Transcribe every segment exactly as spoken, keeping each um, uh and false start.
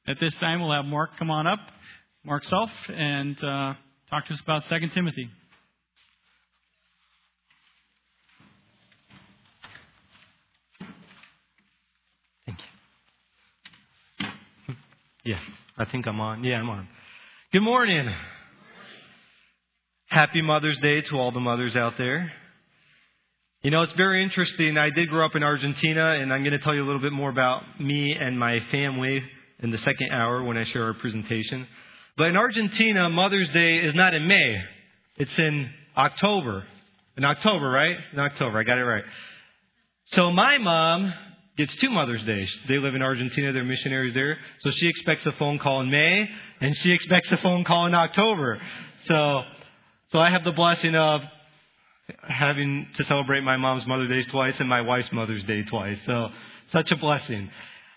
At this time, we'll have Mark come on up, Mark Self, and uh, talk to us about Second Timothy. Thank you. Yeah, I think I'm on. Yeah, I'm on. Good morning. Happy Mother's Day to all the mothers out there. You know, it's very interesting. I did grow up in Argentina, and I'm going to tell you a little bit more about me and my family in the second hour when I share our presentation. But in Argentina, Mother's Day is not in May. It's in October. In October, right? In October. I got it right. So my mom gets two Mother's Days. They live in Argentina. They're missionaries there. So she expects a phone call in May, and she expects a phone call in October. So, so I have the blessing of having to celebrate my mom's Mother's Day twice and my wife's Mother's Day twice. So, such a blessing.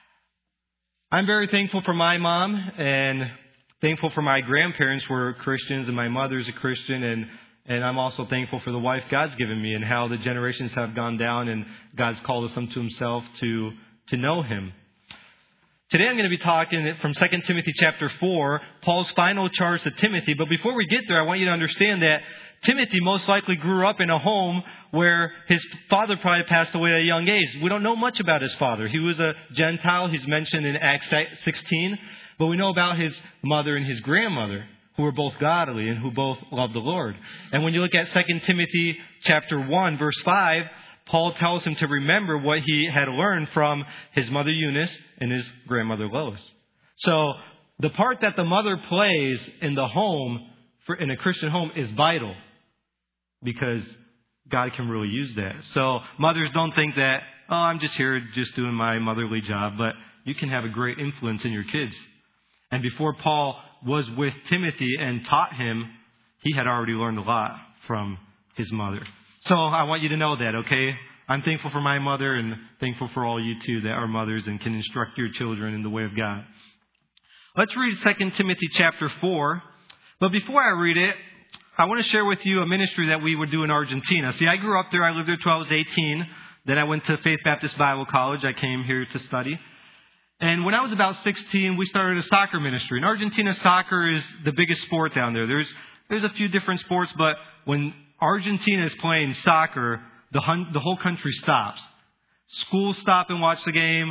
I'm very thankful for my mom and thankful for my grandparents who were Christians and my mother's a Christian, and, and I'm also thankful for the wife God's given me and how the generations have gone down and God's called us unto Himself to, to know Him. Today I'm going to be talking from Second Timothy chapter four, Paul's final charge to Timothy. But before we get there, I want you to understand that Timothy most likely grew up in a home where his father probably passed away at a young age. We don't know much about his father. He was a Gentile. He's mentioned in Acts sixteen. But we know about his mother and his grandmother, who were both godly and who both loved the Lord. And when you look at Second Timothy chapter one, verse five, Paul tells him to remember what he had learned from his mother Eunice and his grandmother Lois. So the part that the mother plays in the home, for, in a Christian home, is vital because God can really use that. So mothers, don't think that, oh, I'm just here just doing my motherly job, but you can have a great influence in your kids. And before Paul was with Timothy and taught him, he had already learned a lot from his mother. So I want you to know that, okay? I'm thankful for my mother and thankful for all you too that are mothers and can instruct your children in the way of God. Let's read Second Timothy chapter four. But before I read it, I want to share with you a ministry that we would do in Argentina. See, I grew up there. I lived there till I was eighteen. Then I went to Faith Baptist Bible College. I came here to study. And when I was about sixteen, we started a soccer ministry. In Argentina, soccer is the biggest sport down there. There's there's a few different sports, but when Argentina is playing soccer, the hun- the whole country stops. Schools stop and watch the game.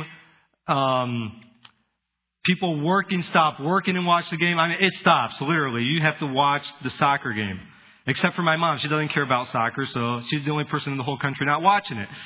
Um, people working stop working and watch the game. I mean, it stops, literally. You have to watch the soccer game. Except for my mom. She doesn't care about soccer, so she's the only person in the whole country not watching it.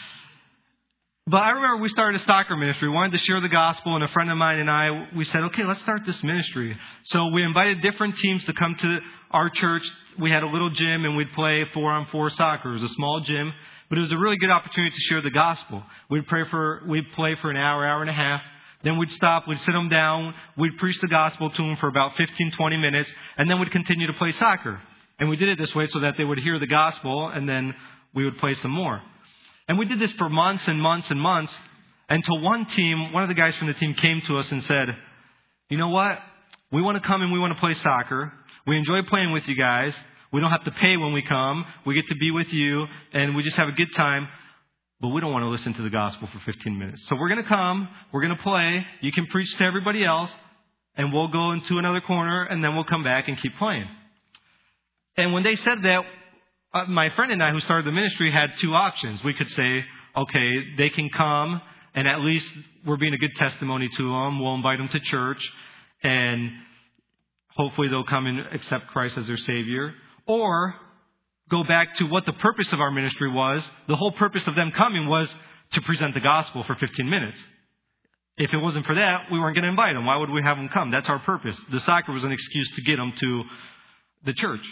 But I remember we started a soccer ministry. We wanted to share the gospel, and a friend of mine and I, we said, okay, let's start this ministry. So we invited different teams to come to our church. We had a little gym, and we'd play four-on-four soccer. It was a small gym, but it was a really good opportunity to share the gospel. We'd pray for, we'd play for an hour, hour and a half. Then we'd stop, we'd sit them down, we'd preach the gospel to them for about fifteen, twenty minutes, and then we'd continue to play soccer. And we did it this way so that they would hear the gospel, and then we would play some more. And we did this for months and months and months until one team, one of the guys from the team came to us and said, you know what? We want to come and we want to play soccer. We enjoy playing with you guys. We don't have to pay when we come. We get to be with you and we just have a good time. But we don't want to listen to the gospel for fifteen minutes. So we're going to come. We're going to play. You can preach to everybody else. And we'll go into another corner and then we'll come back and keep playing. And when they said that, Uh, my friend and I who started the ministry had two options. We could say, okay, they can come and at least we're being a good testimony to them. We'll invite them to church and hopefully they'll come and accept Christ as their Savior. Or go back to what the purpose of our ministry was. The whole purpose of them coming was to present the gospel for fifteen minutes. If it wasn't for that, we weren't going to invite them. Why would we have them come? That's our purpose. The soccer was an excuse to get them to the church.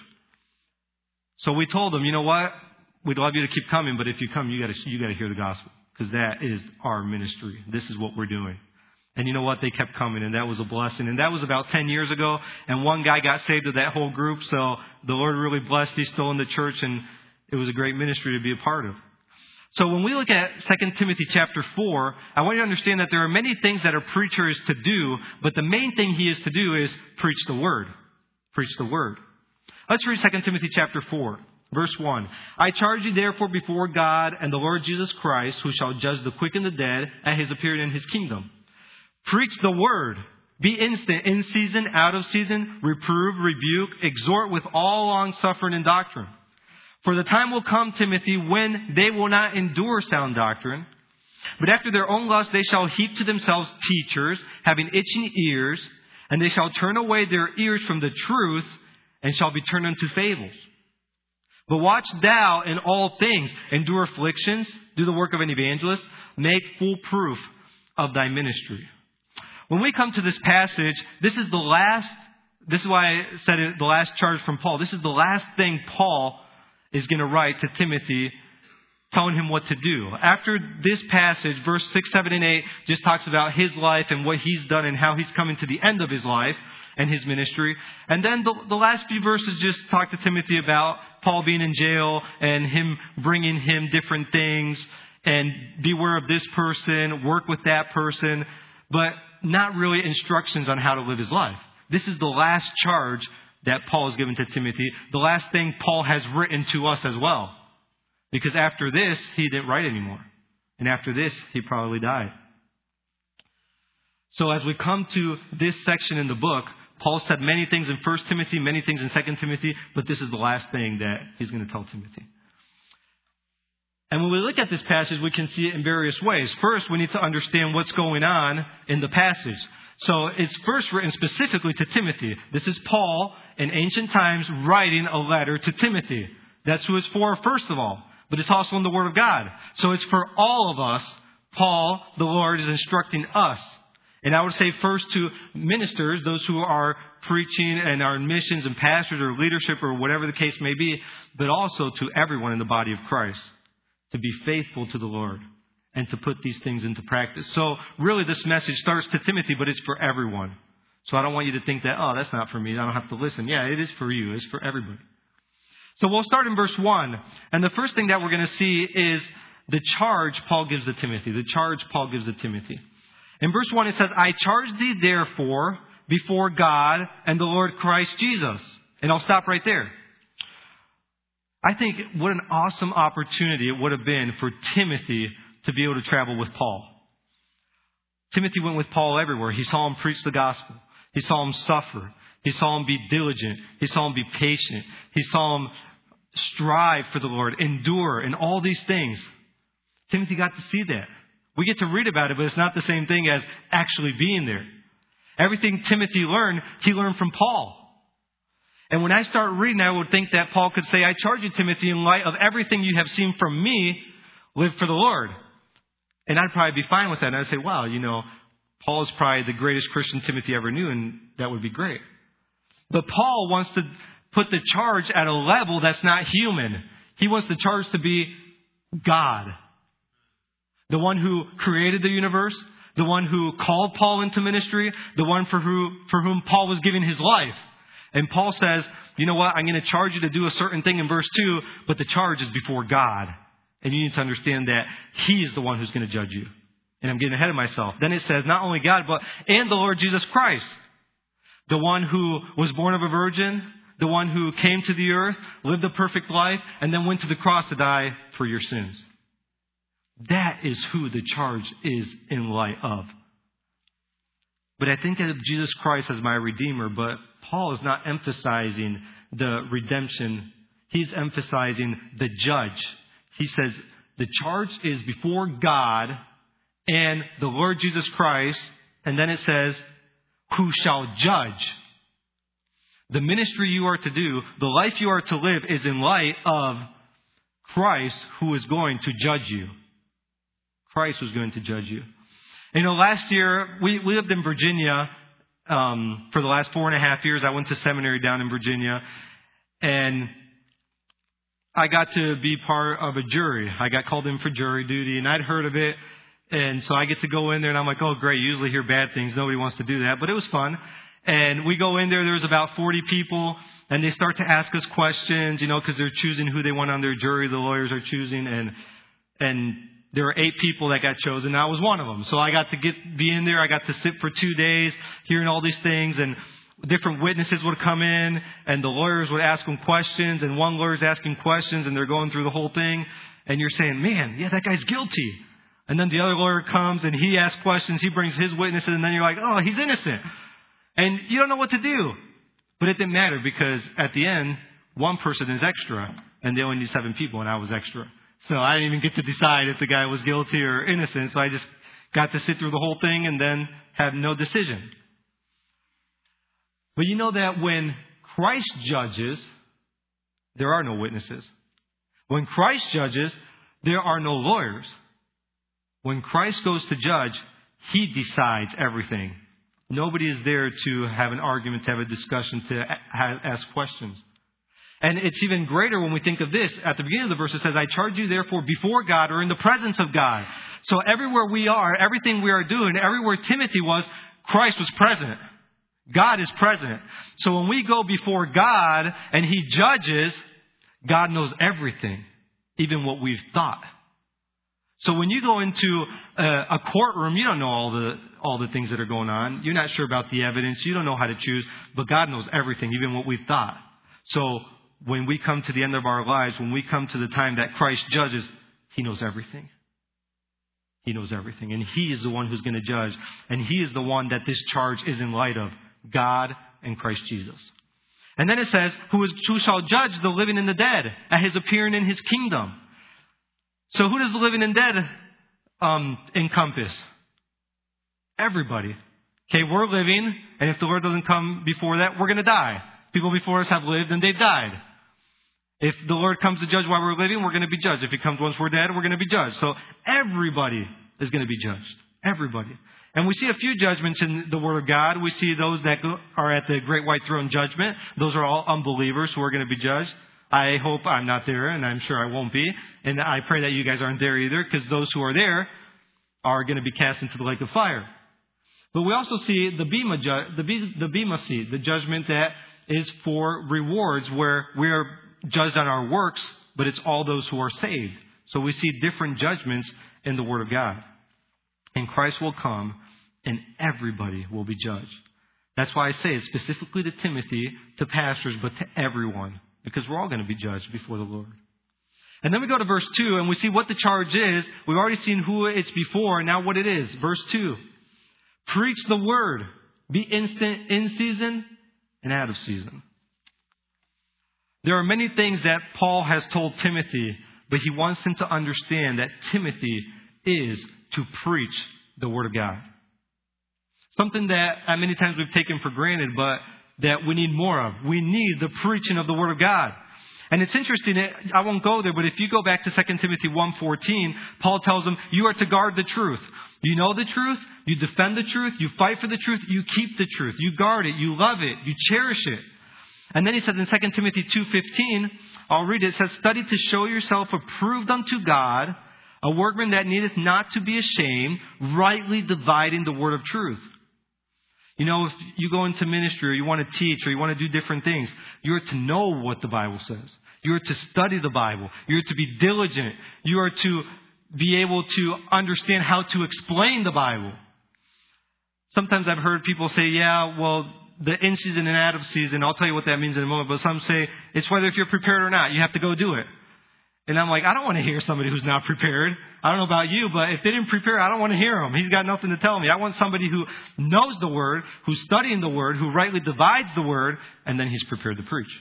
So we told them, you know what? We'd love you to keep coming, but if you come, you got to you got to hear the gospel because that is our ministry. This is what we're doing. And you know what? They kept coming, and that was a blessing. And that was about ten years ago. And one guy got saved of that whole group. So the Lord really blessed. He's still in the church, and it was a great ministry to be a part of. So when we look at Second Timothy chapter four, I want you to understand that there are many things that a preacher is to do, but the main thing he is to do is preach the word. Preach the word. Let's read Second Timothy chapter four, verse one. I charge you therefore before God and the Lord Jesus Christ, who shall judge the quick and the dead at his appearing in his kingdom. Preach the word. Be instant, in season, out of season, reprove, rebuke, exhort with all long suffering and doctrine. For the time will come, Timothy, when they will not endure sound doctrine, but after their own lust they shall heap to themselves teachers, having itching ears, and they shall turn away their ears from the truth, and shall be turned unto fables. But watch thou in all things, endure afflictions, do the work of an evangelist, make full proof of thy ministry. When we come to this passage, this is the last, this is why I said it, the last charge from Paul. This is the last thing Paul is going to write to Timothy, telling him what to do. After this passage, verse six, seven, and eight just talks about his life and what he's done and how he's coming to the end of his life and his ministry. And then the, the last few verses just talk to Timothy about Paul being in jail and him bringing him different things and beware of this person, work with that person, but not really instructions on how to live his life. This is the last charge that Paul has given to Timothy, the last thing Paul has written to us as well. Because after this, he didn't write anymore. And after this, he probably died. So as we come to this section in the book, Paul said many things in First Timothy, many things in Second Timothy, but this is the last thing that he's going to tell Timothy. And when we look at this passage, we can see it in various ways. First, we need to understand what's going on in the passage. So it's first written specifically to Timothy. This is Paul in ancient times writing a letter to Timothy. That's who it's for, first of all. But it's also in the Word of God. So it's for all of us. Paul, the Lord, is instructing us. And I would say first to ministers, those who are preaching and are in missions and pastors or leadership or whatever the case may be, but also to everyone in the body of Christ. To be faithful to the Lord and to put these things into practice. So really this message starts to Timothy, but it's for everyone. So I don't want you to think that, oh, that's not for me, I don't have to listen. Yeah, it is for you. It's for everybody. So we'll start in verse one. And the first thing that we're going to see is the charge Paul gives to Timothy. The charge Paul gives to Timothy. In verse one it says, I charge thee therefore before God and the Lord Christ Jesus. And I'll stop right there. I think what an awesome opportunity it would have been for Timothy to be able to travel with Paul. Timothy went with Paul everywhere. He saw him preach the gospel. He saw him suffer. He saw him be diligent. He saw him be patient. He saw him strive for the Lord, endure, and all these things. Timothy got to see that. We get to read about it, but it's not the same thing as actually being there. Everything Timothy learned, he learned from Paul. And when I start reading, I would think that Paul could say, I charge you, Timothy, in light of everything you have seen from me, live for the Lord. And I'd probably be fine with that. And I'd say, wow, you know, Paul is probably the greatest Christian Timothy ever knew, and that would be great. But Paul wants to put the charge at a level that's not human. He wants the charge to be God. The one who created the universe, the one who called Paul into ministry, the one for who for whom Paul was giving his life. And Paul says, you know what, I'm going to charge you to do a certain thing in verse two, but the charge is before God. And you need to understand that He is the one who's going to judge you. And I'm getting ahead of myself. Then it says, not only God, but and the Lord Jesus Christ. The one who was born of a virgin, the one who came to the earth, lived a perfect life, and then went to the cross to die for your sins. That is who the charge is in light of. But I think of Jesus Christ as my Redeemer, but Paul is not emphasizing the redemption. He's emphasizing the judge. He says the charge is before God and the Lord Jesus Christ. And then it says, who shall judge. The ministry you are to do, the life you are to live is in light of Christ who is going to judge you. Christ was going to judge you. You know, last year, we, we lived in Virginia um, for the last four and a half years. I went to seminary down in Virginia. And I got to be part of a jury. I got called in for jury duty, and I'd heard of it. And so I get to go in there, and I'm like, oh, great. You usually hear bad things. Nobody wants to do that. But it was fun. And we go in there. There was about forty people. And they start to ask us questions, you know, because they're choosing who they want on their jury. The lawyers are choosing. And and there were eight people that got chosen. I was one of them. So I got to get be in there. I got to sit for two days hearing all these things. And different witnesses would come in. And the lawyers would ask them questions. And one lawyer's asking questions. And they're going through the whole thing. And you're saying, man, yeah, that guy's guilty. And then the other lawyer comes and he asks questions. He brings his witnesses. And then you're like, oh, he's innocent. And you don't know what to do. But it didn't matter because at the end, one person is extra and they only need seven people and I was extra. So I didn't even get to decide if the guy was guilty or innocent. So I just got to sit through the whole thing and then have no decision. But you know that when Christ judges, there are no witnesses. When Christ judges, there are no lawyers. When Christ goes to judge, He decides everything. Nobody is there to have an argument, to have a discussion, to ask questions. And it's even greater when we think of this. At the beginning of the verse it says, I charge you therefore before God or in the presence of God. So everywhere we are, everything we are doing, everywhere Timothy was, Christ was present. God is present. So when we go before God and He judges, God knows everything, even what we've thought. So when you go into a, a courtroom, you don't know all the all the things that are going on. You're not sure about the evidence. You don't know how to choose. But God knows everything, even what we've thought. So when we come to the end of our lives, when we come to the time that Christ judges, He knows everything. He knows everything. And He is the one who's going to judge. And He is the one that this charge is in light of. God and Christ Jesus. And then it says, who, is, who shall judge the living and the dead at His appearing in His kingdom. So who does the living and dead um, encompass? Everybody. Okay, we're living, and if the Lord doesn't come before that, we're going to die. People before us have lived and they've died. If the Lord comes to judge while we're living, we're going to be judged. If He comes once we're dead, we're going to be judged. So everybody is going to be judged. Everybody. And we see a few judgments in the Word of God. We see those that are at the great white throne judgment. Those are all unbelievers who are going to be judged. I hope I'm not there, and I'm sure I won't be. And I pray that you guys aren't there either, because those who are there are going to be cast into the lake of fire. But we also see the Bema, ju- the, Be- the Bema seat, the judgment that is for rewards, where we are judged on our works, but it's all those who are saved. So we see different judgments in the Word of God. And Christ will come, and everybody will be judged. That's why I say it specifically to Timothy, to pastors, but to everyone. Because we're all going to be judged before the Lord. And then we go to verse two, and we see what the charge is. We've already seen who it's before, and now what it is. Verse two. Preach the word. Be instant in season and out of season. There are many things that Paul has told Timothy, but he wants him to understand that Timothy is to preach the Word of God. Something that many times we've taken for granted, but that we need more of. We need the preaching of the Word of God. And it's interesting, I won't go there, but if you go back to Second Timothy one fourteen, Paul tells them, you are to guard the truth. You know the truth, you defend the truth, you fight for the truth, you keep the truth, you guard it, you love it, you cherish it. And then he says in Second Timothy two fifteen, I'll read it, it says, study to show yourself approved unto God, a workman that needeth not to be ashamed, rightly dividing the word of truth. You know, if you go into ministry or you want to teach or you want to do different things, you're to know what the Bible says. You're to study the Bible. You're to be diligent. You are to be able to understand how to explain the Bible. Sometimes I've heard people say, yeah, well, the in season and out of season, I'll tell you what that means in a moment, but some say it's whether if you're prepared or not, you have to go do it. And I'm like, I don't want to hear somebody who's not prepared. I don't know about you, but if they didn't prepare, I don't want to hear him. He's got nothing to tell me. I want somebody who knows the Word, who's studying the Word, who rightly divides the Word, and then he's prepared to preach.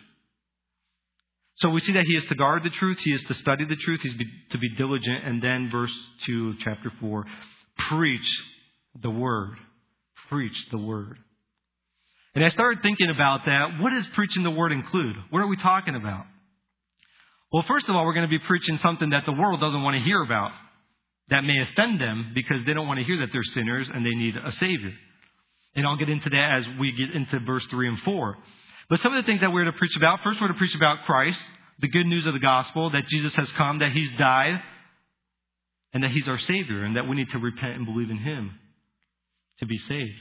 So we see that he is to guard the truth, he is to study the truth, he's to be diligent, and then verse two of chapter four, preach the Word. Preach the Word. And I started thinking about that. What does preaching the Word include? What are we talking about? Well, first of all, we're going to be preaching something that the world doesn't want to hear about. That may offend them because they don't want to hear that they're sinners and they need a Savior. And I'll get into that as we get into verse three and four. But some of the things that we're to preach about, first we're to preach about Christ, the good news of the gospel, that Jesus has come, that He's died, and that He's our Savior, and that we need to repent and believe in Him to be saved.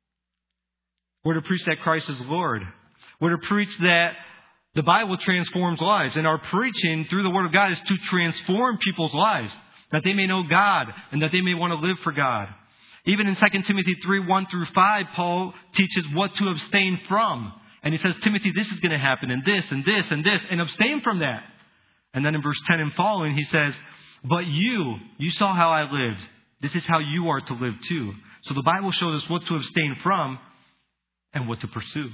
We're to preach that Christ is Lord. We're to preach that the Bible transforms lives. And our preaching through the Word of God is to transform people's lives. That they may know God and that they may want to live for God. Even in Second Timothy three, one through five, Paul teaches what to abstain from. And he says, Timothy, this is going to happen and this and this and this. And abstain from that. And then in verse ten and following, he says, but you, you saw how I lived. This is how you are to live too. So the Bible shows us what to abstain from. and what to pursue.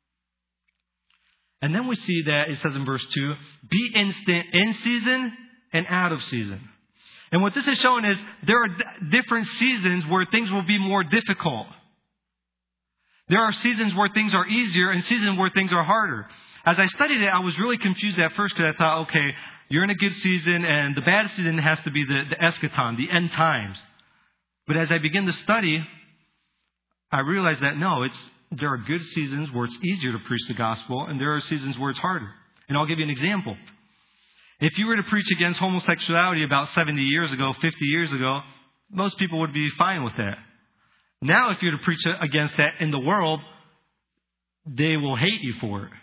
And then we see that it says in verse two, be instant in season and out of season. And what this is showing is there are d- different seasons where things will be more difficult. There are seasons where things are easier and seasons where things are harder. As I studied it, I was really confused at first because I thought, okay, you're in a good season and the bad season has to be the, the eschaton, the end times. But as I begin to study, I realized that no, it's there are good seasons where it's easier to preach the gospel, and there are seasons where it's harder. And I'll give you an example. If you were to preach against homosexuality about seventy years ago, fifty years ago, most people would be fine with that. Now, if you were to preach against that in the world, they will hate you for it.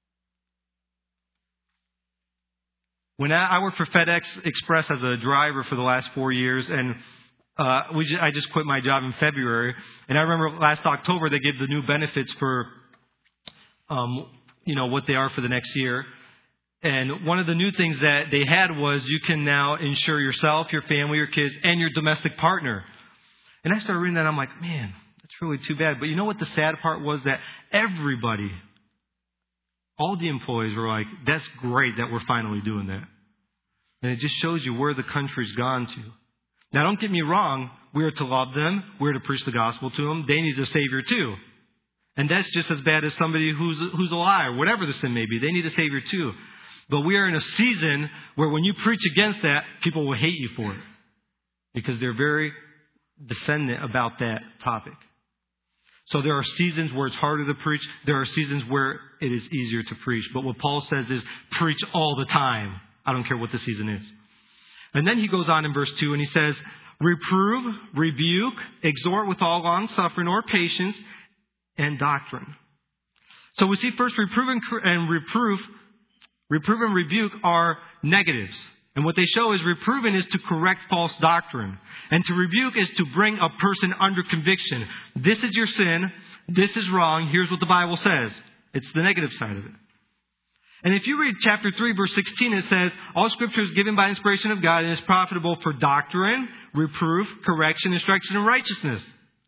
When I worked for FedEx Express as a driver for the last four years, and Uh, we just, I just quit my job in February. And I remember last October they gave the new benefits for, um, you know, what they are for the next year. And one of the new things that they had was you can now insure yourself, your family, your kids, and your domestic partner. And I started reading that. I'm like, man, that's really too bad. But you know what the sad part was? That everybody, all the employees were like, that's great that we're finally doing that. And it just shows you where the country's gone to. Now, don't get me wrong. We are to love them. We are to preach the gospel to them. They need a Savior too. And that's just as bad as somebody who's who's a liar, whatever the sin may be. They need a Savior too. But we are in a season where when you preach against that, people will hate you for it. Because they're very defendant about that topic. So there are seasons where it's harder to preach. There are seasons where it is easier to preach. But what Paul says is preach all the time. I don't care what the season is. And then he goes on in verse two and he says, reprove, rebuke, exhort with all long suffering or patience and doctrine. So we see first reprove and reproof, reprove and rebuke are negatives. And what they show is reproving is to correct false doctrine. And to rebuke is to bring a person under conviction. This is your sin. This is wrong. Here's what the Bible says. It's the negative side of it. And if you read chapter three, verse sixteen, it says, all Scripture is given by inspiration of God and is profitable for doctrine, reproof, correction, instruction, and righteousness.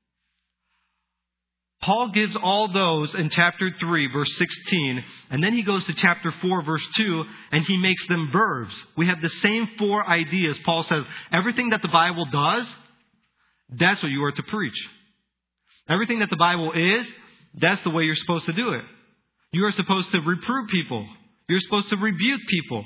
Paul gives all those in chapter three, verse sixteen, and then he goes to chapter four, verse two, and he makes them verbs. We have the same four ideas. Paul says, everything that the Bible does, that's what you are to preach. Everything that the Bible is, that's the way you're supposed to do it. You are supposed to reprove people. You're supposed to rebuke people.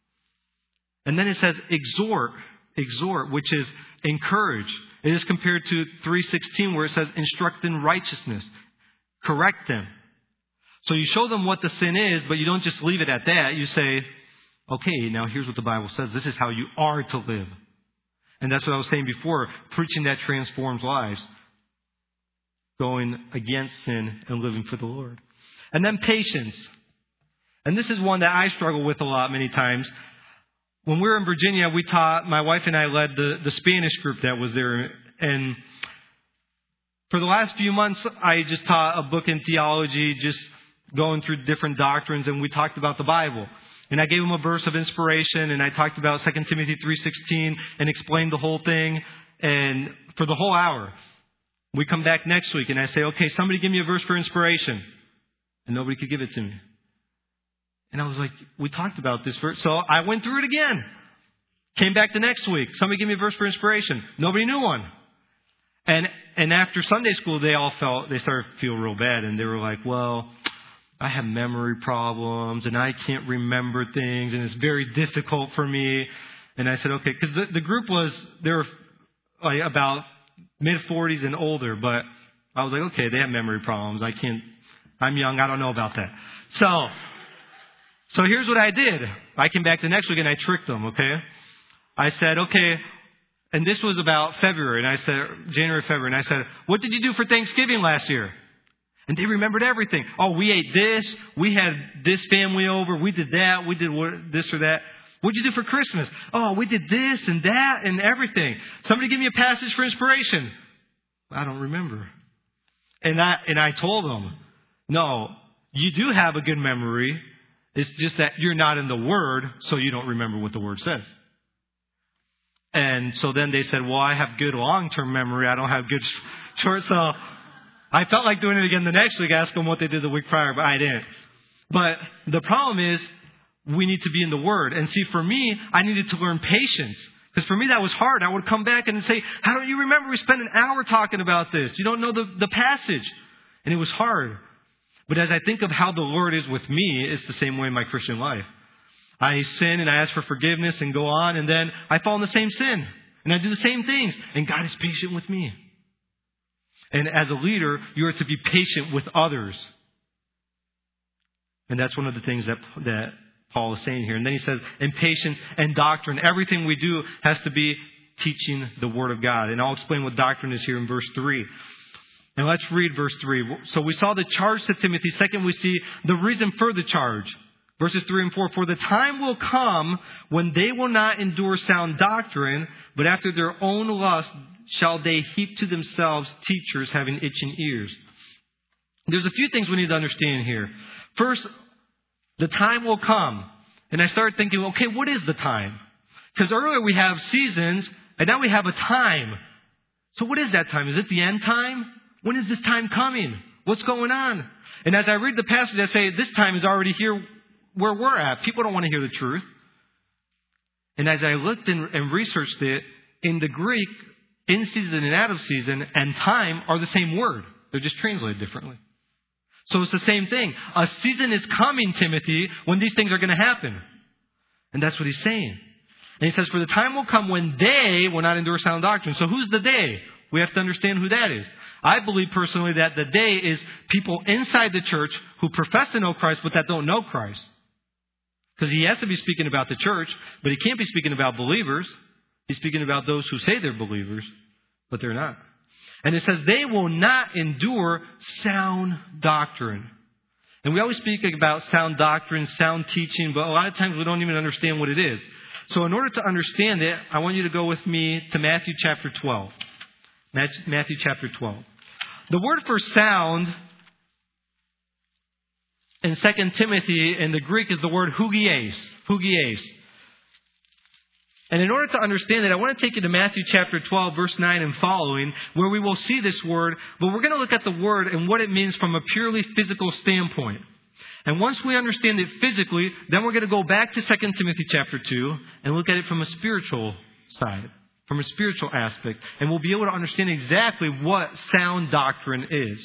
And then it says exhort, exhort, which is encourage. It is compared to three sixteen where it says instruct in righteousness. Correct them. So you show them what the sin is, but you don't just leave it at that. You say, okay, now here's what the Bible says. This is how you are to live. And that's what I was saying before. Preaching that transforms lives. Going against sin and living for the Lord. And then patience. And this is one that I struggle with a lot many times. When we were in Virginia, we taught, my wife and I led the, the Spanish group that was there. And for the last few months, I just taught a book in theology, just going through different doctrines, and we talked about the Bible. And I gave them a verse of inspiration, and I talked about Second Timothy three sixteen and explained the whole thing. And for the whole hour, we come back next week, and I say, okay, somebody give me a verse for inspiration. And nobody could give it to me. And I was like, we talked about this verse. So I went through it again. Came back the next week. Somebody give me a verse for inspiration. Nobody knew one. And and after Sunday school, they all felt, they started to feel real bad. And they were like, well, I have memory problems and I can't remember things and it's very difficult for me. And I said, okay, because the, the group was, they were like about mid forties and older. But I was like, okay, they have memory problems. I can't. I'm young. I don't know about that. So, so here's what I did. I came back the next week and I tricked them, okay? I said, okay, and this was about February, and I said, January, February, and I said, what did you do for Thanksgiving last year? And they remembered everything. Oh, we ate this. We had this family over. We did that. We did this or that. What did you do for Christmas? Oh, we did this and that and everything. Somebody give me a passage for inspiration. I don't remember. And I, and I told them, no, you do have a good memory. It's just that you're not in the Word, so you don't remember what the Word says. And so then they said, well, I have good long-term memory. I don't have good short. So, I felt like doing it again the next week, ask them what they did the week prior, but I didn't. But the problem is we need to be in the Word. And see, for me, I needed to learn patience. Because for me, that was hard. I would come back and say, how don't you remember we spent an hour talking about this? You don't know the, the passage. And it was hard. But as I think of how the Lord is with me, it's the same way in my Christian life. I sin and I ask for forgiveness and go on, and then I fall in the same sin. And I do the same things. And God is patient with me. And as a leader, you are to be patient with others. And that's one of the things that, that Paul is saying here. And then he says, in patience and doctrine, everything we do has to be teaching the Word of God. And I'll explain what doctrine is here in verse three. And let's read verse three. So we saw the charge to Timothy. Second, we see the reason for the charge. Verses three and four. For the time will come when they will not endure sound doctrine, but after their own lust shall they heap to themselves teachers having itching ears. There's a few things we need to understand here. First, the time will come. And I started thinking, okay, what is the time? Because earlier we have seasons, and now we have a time. So what is that time? Is it the end time? When is this time coming? What's going on? And as I read the passage, I say, this time is already here where we're at. People don't want to hear the truth. And as I looked and, and researched it, in the Greek, in season and out of season and time are the same word. They're just translated differently. So it's the same thing. A season is coming, Timothy, when these things are going to happen. And that's what he's saying. And he says, for the time will come when they will not endure sound doctrine. So who's the they? We have to understand who that is. I believe personally that the they is people inside the church who profess to know Christ, but that don't know Christ. Because he has to be speaking about the church, but he can't be speaking about believers. He's speaking about those who say they're believers, but they're not. And it says they will not endure sound doctrine. And we always speak about sound doctrine, sound teaching, but a lot of times we don't even understand what it is. So in order to understand it, I want you to go with me to Matthew chapter twelve. Matthew chapter twelve. The word for sound in Second Timothy in the Greek is the word hugies. Hugies. And in order to understand it, I want to take you to Matthew chapter twelve, verse nine and following, where we will see this word. But we're going to look at the word and what it means from a purely physical standpoint. And once we understand it physically, then we're going to go back to Second Timothy chapter two and look at it from a spiritual side, from a spiritual aspect. And we'll be able to understand exactly what sound doctrine is.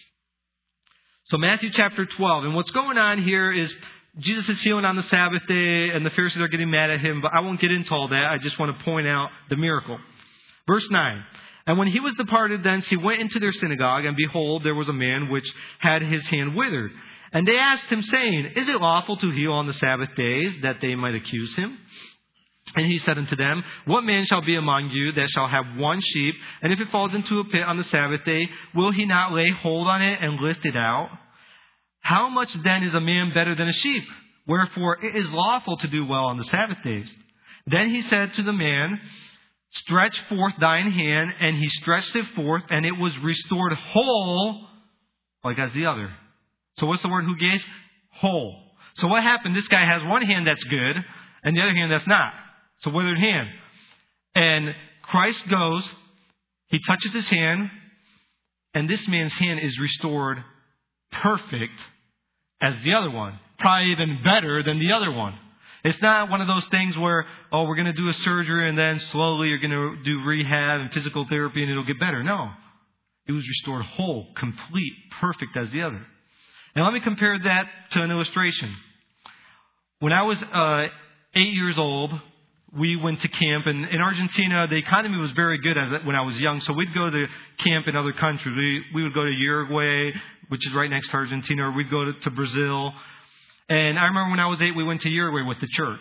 So Matthew chapter twelve. And what's going on here is Jesus is healing on the Sabbath day, and the Pharisees are getting mad at him, but I won't get into all that. I just want to point out the miracle. Verse nine. And when he was departed thence, he went into their synagogue, and behold, there was a man which had his hand withered. And they asked him, saying, Is it lawful to heal on the Sabbath days, that they might accuse him? And he said unto them, What man shall be among you that shall have one sheep, and if it falls into a pit on the Sabbath day, will he not lay hold on it and lift it out? How much then is a man better than a sheep? Wherefore it is lawful to do well on the Sabbath days. Then he said to the man, Stretch forth thine hand. And he stretched it forth, and it was restored whole, like as the other. So what's the word who gave? Whole. So what happened? This guy has one hand that's good, and the other hand that's not. So withered hand. And Christ goes, he touches his hand, and this man's hand is restored perfect as the other one. Probably even better than the other one. It's not one of those things where, oh, we're going to do a surgery and then slowly you're going to do rehab and physical therapy and it'll get better. No. It was restored whole, complete, perfect as the other. Now let me compare that to an illustration. When I was uh, eight years old, we went to camp. And in Argentina, the economy was very good as when I was young. So we'd go to camp in other countries. We, we would go to Uruguay, which is right next to Argentina, or we'd go to, to Brazil. And I remember when I was eight, we went to Uruguay with the church.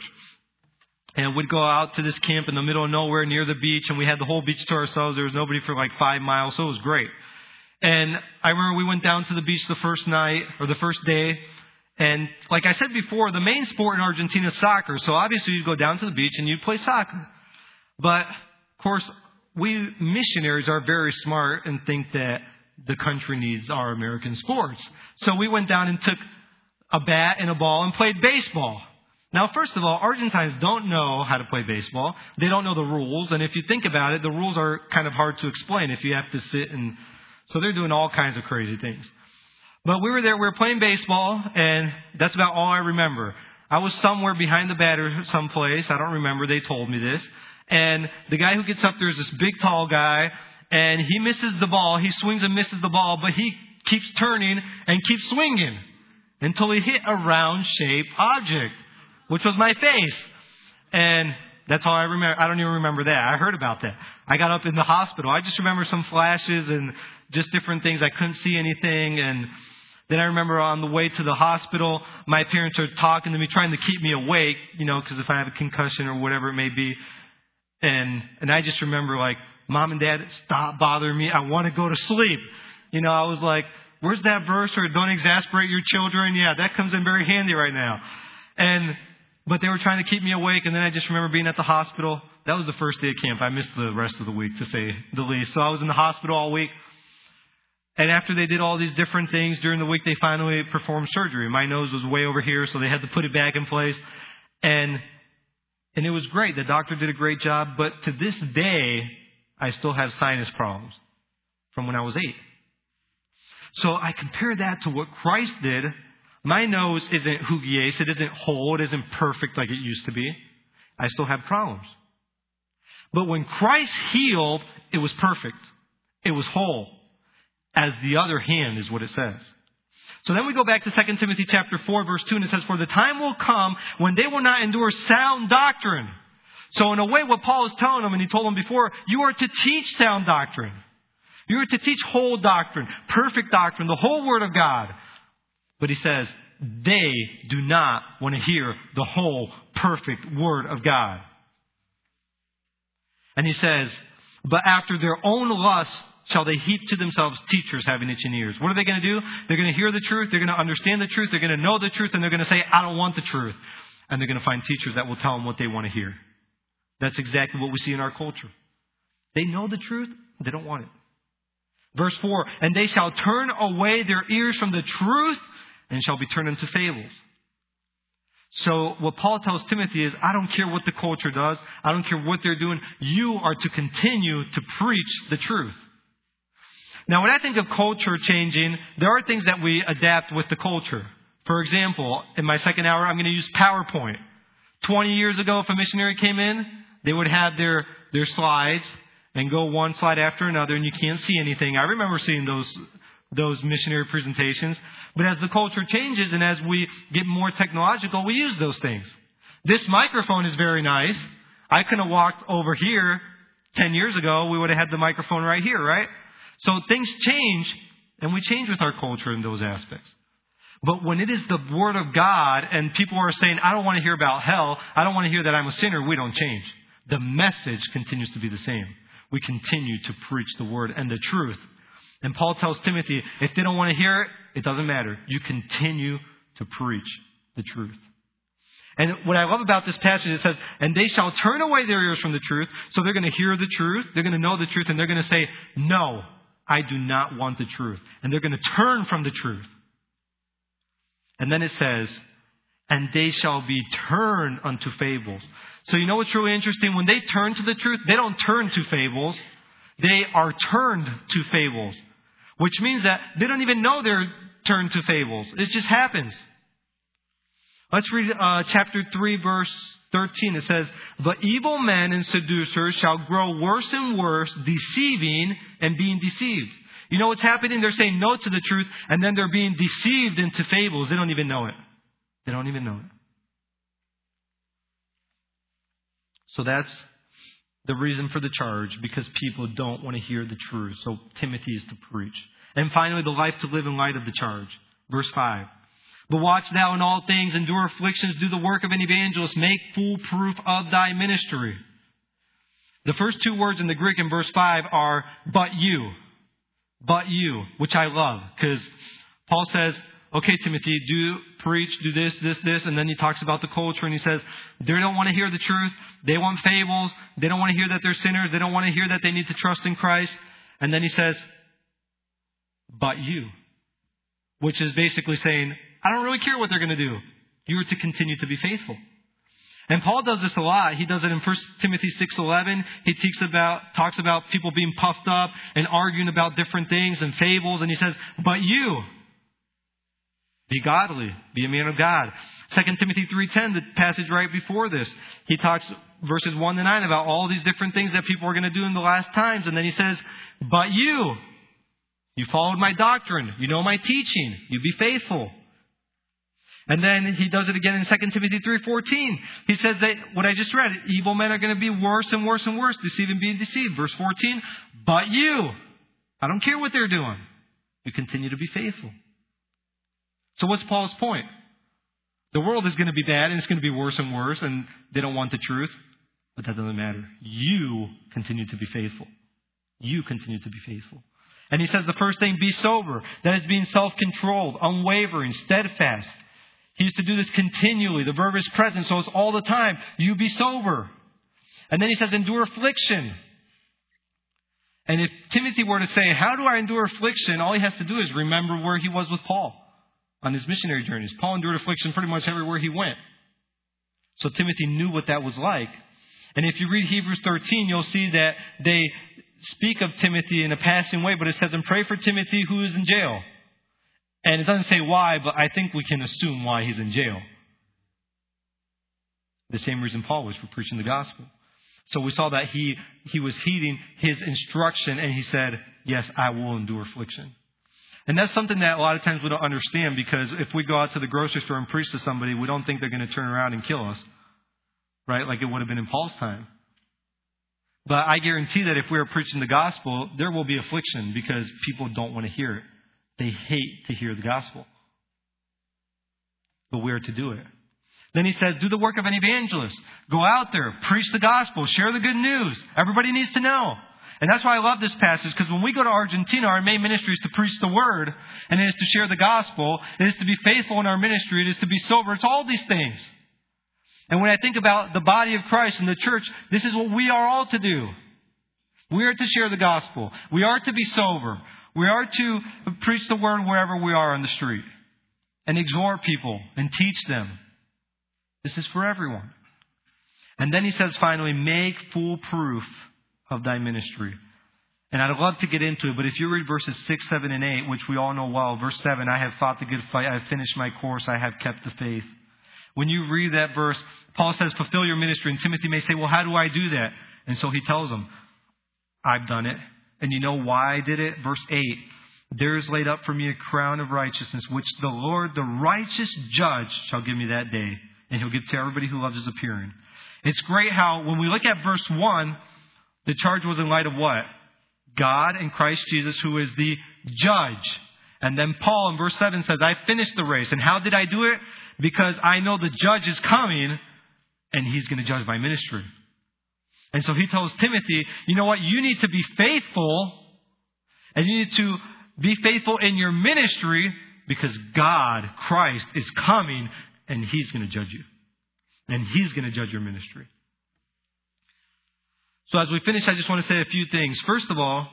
And we'd go out to this camp in the middle of nowhere near the beach, and we had the whole beach to ourselves. There was nobody for like five miles, so it was great. And I remember we went down to the beach the first night, or the first day. And like I said before, the main sport in Argentina is soccer. So obviously you'd go down to the beach and you'd play soccer. But, of course, we missionaries are very smart and think that the country needs our American sports. So we went down and took a bat and a ball and played baseball. Now, first of all, Argentines don't know how to play baseball. They don't know the rules. And if you think about it, the rules are kind of hard to explain if you have to sit and So they're doing all kinds of crazy things. But we were there, we were playing baseball, and that's about all I remember. I was somewhere behind the batter someplace. I don't remember. They told me this. And the guy who gets up there is this big, tall guy, and he misses the ball. He swings and misses the ball, but he keeps turning and keeps swinging until he hit a round-shaped object, which was my face. And that's all I remember. I don't even remember that. I heard about that. I got up in the hospital. I just remember some flashes and just different things. I couldn't see anything. And then I remember on the way to the hospital, my parents are talking to me, trying to keep me awake, you know, because if I have a concussion or whatever it may be. And and I just remember, like, Mom and Dad, stop bothering me. I want to go to sleep. You know, I was like, where's that verse or don't exasperate your children? Yeah, that comes in very handy right now. And but they were trying to keep me awake. And then I just remember being at the hospital. That was the first day of camp. I missed the rest of the week, to say the least. So I was in the hospital all week. And after they did all these different things during the week, they finally performed surgery. My nose was way over here, so they had to put it back in place. And and it was great. The doctor did a great job. But to this day, I still have sinus problems from when I was eight. So I compare that to what Christ did. My nose isn't hugies. It isn't whole. It isn't perfect like it used to be. I still have problems. But when Christ healed, it was perfect. It was whole. As the other hand is what it says. So then we go back to Second Timothy chapter four, verse two, and it says, for the time will come when they will not endure sound doctrine. So in a way, what Paul is telling them, and he told them before, you are to teach sound doctrine. You are to teach whole doctrine, perfect doctrine, the whole Word of God. But he says, they do not want to hear the whole perfect Word of God. And he says, but after their own lusts shall they heap to themselves teachers having itching ears. What are they going to do? They're going to hear the truth. They're going to understand the truth. They're going to know the truth. And they're going to say, I don't want the truth. And they're going to find teachers that will tell them what they want to hear. That's exactly what we see in our culture. They know the truth. They don't want it. Verse four, and they shall turn away their ears from the truth and shall be turned into fables. So what Paul tells Timothy is, I don't care what the culture does. I don't care what they're doing. You are to continue to preach the truth. Now, when I think of culture changing, there are things that we adapt with the culture. For example, in my second hour, I'm going to use PowerPoint. twenty years ago, if a missionary came in, they would have their, their slides and go one slide after another, and you can't see anything. I remember seeing those, those missionary presentations. But as the culture changes and as we get more technological, we use those things. This microphone is very nice. I could have walked over here ten years ago. We would have had the microphone right here, right? So things change, and we change with our culture in those aspects. But when it is the Word of God, and people are saying, I don't want to hear about hell, I don't want to hear that I'm a sinner, we don't change. The message continues to be the same. We continue to preach the Word and the truth. And Paul tells Timothy, if they don't want to hear it, it doesn't matter. You continue to preach the truth. And what I love about this passage, it says, and they shall turn away their ears from the truth. So they're going to hear the truth, they're going to know the truth, and they're going to say, no, I do not want the truth. And they're going to turn from the truth. And then it says, and they shall be turned unto fables. So you know what's really interesting? When they turn to the truth, they don't turn to fables. They are turned to fables. Which means that they don't even know they're turned to fables. It just happens. Let's read uh, chapter three, verse thirteen. It says, but evil men and seducers shall grow worse and worse, deceiving and being deceived. You know what's happening? They're saying no to the truth, and then they're being deceived into fables. They don't even know it. They don't even know it. So that's the reason for the charge, because people don't want to hear the truth. So Timothy is to preach. And finally, the life to live in light of the charge. Verse five. But watch thou in all things, endure afflictions, do the work of an evangelist, make full proof of thy ministry. The first two words in the Greek in verse five are, but you. But you, which I love, because Paul says, okay, Timothy, do preach, do this, this, this. And then he talks about the culture and he says, they don't want to hear the truth. They want fables. They don't want to hear that they're sinners. They don't want to hear that they need to trust in Christ. And then he says, but you, which is basically saying, I don't really care what they're going to do. You are to continue to be faithful. And Paul does this a lot. He does it in First Timothy six eleven. He talks about, talks about people being puffed up and arguing about different things and fables. And he says, but you, be godly, be a man of God. Second Timothy three ten, the passage right before this, he talks verses one to nine about all these different things that people are going to do in the last times. And then he says, but you, you followed my doctrine. You know my teaching. You be faithful. And then he does it again in Second Timothy three fourteen. He says that what I just read, evil men are going to be worse and worse and worse, deceiving, being deceived. Verse fourteen, but you, I don't care what they're doing. You continue to be faithful. So what's Paul's point? The world is going to be bad and it's going to be worse and worse and they don't want the truth. But that doesn't matter. You continue to be faithful. You continue to be faithful. And he says the first thing, be sober. That is being self-controlled, unwavering, steadfast. He used to do this continually. The verb is present, so it's all the time. You be sober. And then he says, endure affliction. And if Timothy were to say, how do I endure affliction? All he has to do is remember where he was with Paul on his missionary journeys. Paul endured affliction pretty much everywhere he went. So Timothy knew what that was like. And if you read Hebrews thirteen, you'll see that they speak of Timothy in a passing way, but it says, and pray for Timothy who is in jail. And it doesn't say why, but I think we can assume why he's in jail. The same reason Paul was for preaching the gospel. So we saw that he, he was heeding his instruction and he said, yes, I will endure affliction. And that's something that a lot of times we don't understand, because if we go out to the grocery store and preach to somebody, we don't think they're going to turn around and kill us. Right? Like it would have been in Paul's time. But I guarantee that if we are preaching the gospel, there will be affliction because people don't want to hear it. They hate to hear the gospel. But we are to do it. Then he says, do the work of an evangelist. Go out there, preach the gospel, share the good news. Everybody needs to know. And that's why I love this passage, because when we go to Argentina, our main ministry is to preach the word, and it is to share the gospel. It is to be faithful in our ministry. It is to be sober. It's all these things. And when I think about the body of Christ and the church, this is what we are all to do. We are to share the gospel. We are to be sober. We are to preach the word wherever we are on the street and exhort people and teach them. This is for everyone. And then he says finally, make full proof of thy ministry. And I'd love to get into it, but if you read verses six, seven, and eight, which we all know well, verse seven, I have fought the good fight, I have finished my course, I have kept the faith. When you read that verse, Paul says, fulfill your ministry. And Timothy may say, well, how do I do that? And so he tells him, I've done it. And you know why I did it? Verse eight, there is laid up for me a crown of righteousness, which the Lord, the righteous judge, shall give me that day. And he'll give to everybody who loves his appearing. It's great how when we look at verse one, the charge was in light of what? God and Christ Jesus, who is the judge. And then Paul in verse seven says, I finished the race. And how did I do it? Because I know the judge is coming and he's going to judge my ministry. And so he tells Timothy, you know what? You need to be faithful, and you need to be faithful in your ministry because God, Christ, is coming and he's going to judge you. And he's going to judge your ministry. So as we finish, I just want to say a few things. First of all,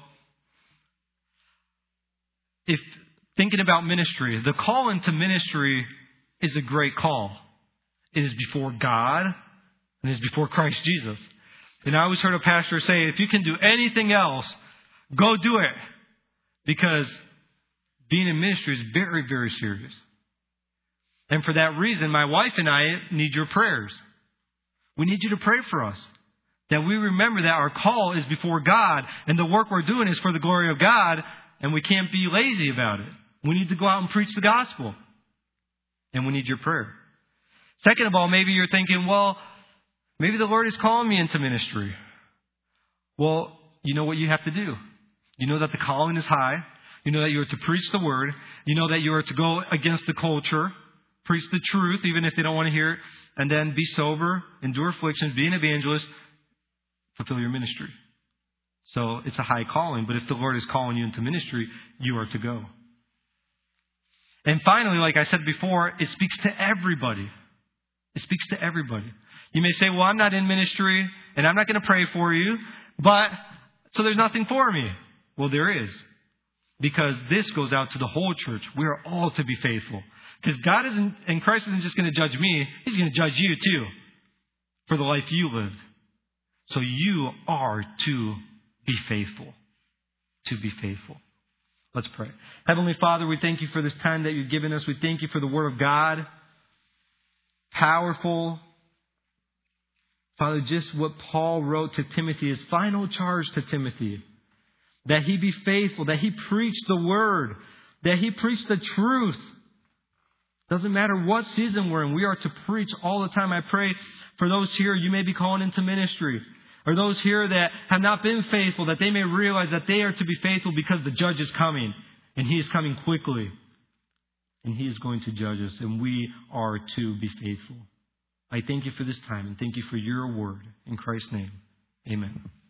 if thinking about ministry, the call into ministry is a great call. It is before God and it is before Christ Jesus. And I always heard a pastor say, if you can do anything else, go do it. Because being in ministry is very, very serious. And for that reason, my wife and I need your prayers. We need you to pray for us. That we remember that our call is before God and the work we're doing is for the glory of God, and we can't be lazy about it. We need to go out and preach the gospel. And we need your prayer. Second of all, maybe you're thinking, well, maybe the Lord is calling me into ministry. Well, you know what you have to do. You know that the calling is high. You know that you are to preach the word. You know that you are to go against the culture. Preach the truth, even if they don't want to hear it. And then be sober, endure afflictions, be an evangelist, fulfill your ministry. So it's a high calling. But if the Lord is calling you into ministry, you are to go. And finally, like I said before, it speaks to everybody. It speaks to everybody. You may say, well, I'm not in ministry and I'm not going to pray for you, but so there's nothing for me. Well, there is. Because this goes out to the whole church. We are all to be faithful. Because God isn't, and Christ isn't just going to judge me. He's going to judge you too. for the life you lived. So you are to be faithful. To be faithful. Let's pray. Heavenly Father, we thank you for this time that you've given us. We thank you for the Word of God. Powerful. Father, just what Paul wrote to Timothy, his final charge to Timothy. That he be faithful, that he preach the Word, that he preach the truth. Doesn't matter what season we're in, we are to preach all the time. I pray for those here, you may be calling into ministry. Or those here that have not been faithful, that they may realize that they are to be faithful because the judge is coming. And he is coming quickly. And he is going to judge us. And we are to be faithful. I thank you for this time and thank you for your word. In Christ's name, amen.